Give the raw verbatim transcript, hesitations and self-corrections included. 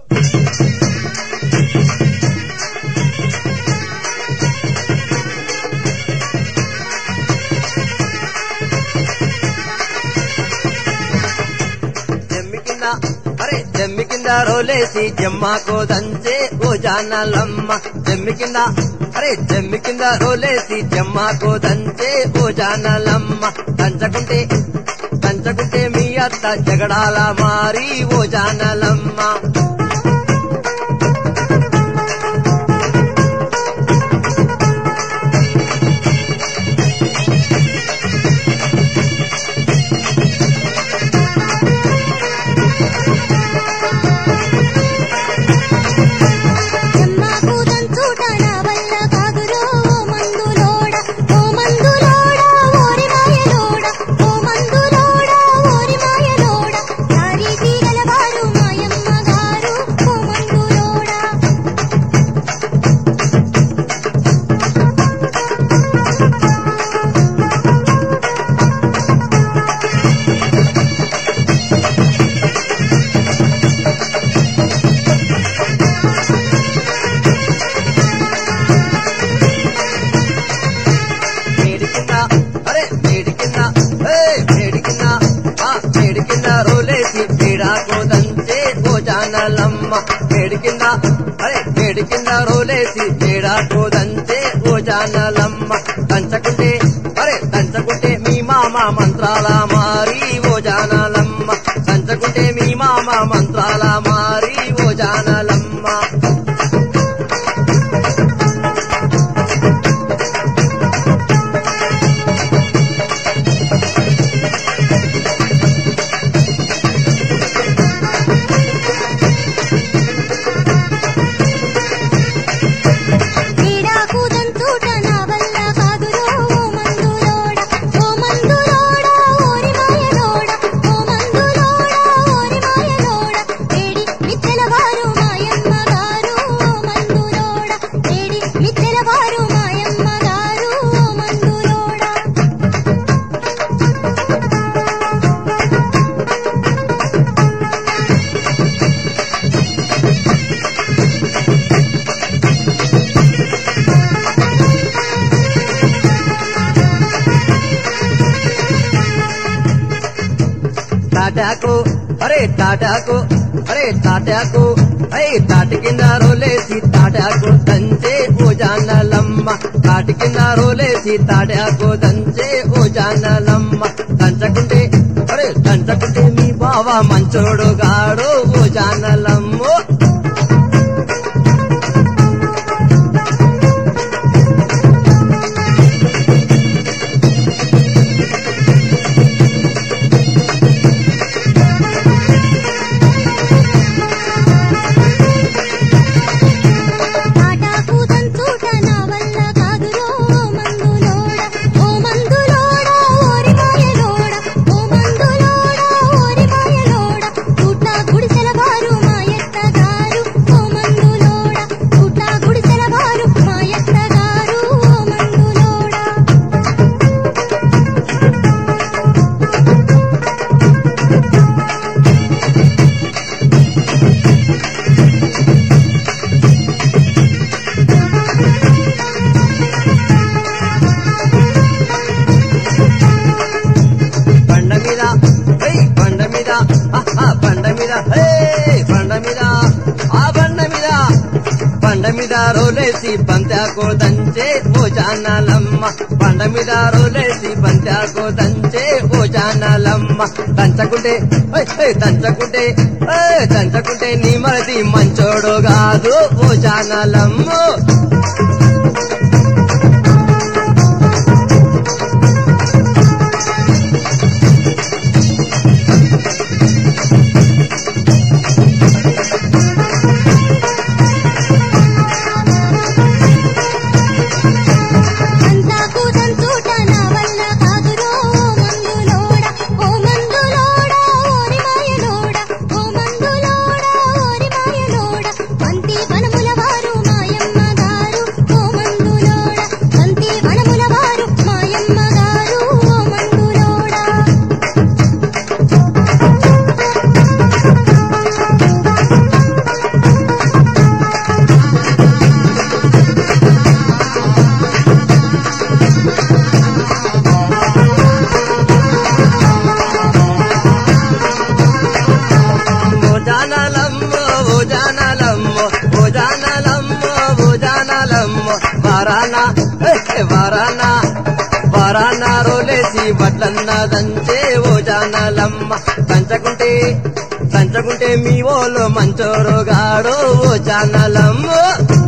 అరే జమ్మి కింద రోలేసి జమ్మాకో దంచే ఓ జానలమ్మ జమ్మి కింద అరే జమ్మి కింద రోలేసి జమ్మాకో దంచే ఓ జానలమ్మ దంచకుంటే దంచకుంటే మీ అత్త జగడాల మారి ఓ జానలమ్మ వేడికింద అరే వేడికింద రోలేసి వేడాకో దంచే ఓ జానలమ్మ దంచకుంటే అరే దంచకుంటే మీ మామ మంత్రాల మారి ఓ జానలమ్మ దంచకుంటే మీ మామ మంత్రాల మారి ఓ జానలమ్మ తాటాకు అరే తాటాకు అరే తాటాకు అరే తాటి కింద రోలేసి తాటాకు దంచే ఓ జానలమ్మ తాటి కింద రోలేసి తాటాకు దంచే ఓ జానలమ్మ దంచకుంటే అరే దంచకుంటే మీ బావ మంచోడు గాడు ఓ జానలమ్మో బండ మీద రోలేసి బంతాకో దంచే ఓ జానలమ్మ బండ మీద రోలేసి బంతాకో దంచే ఓ జానలమ్మ దంచకుంటే దంచకుంటే దంచకుంటే నీ మరది మంచోడు కాదు ఓ జానలమ్మ వనముల వారు మాయమ్మ గారు వారాన ఏ వారాన వారాన రోలేసి వడ్లన్న దంచే ఓ జానలమ్మ దంచకుంటే దంచకుంటే మీ ఓలో మంచోరుగాడు ఓ జానలమ్మ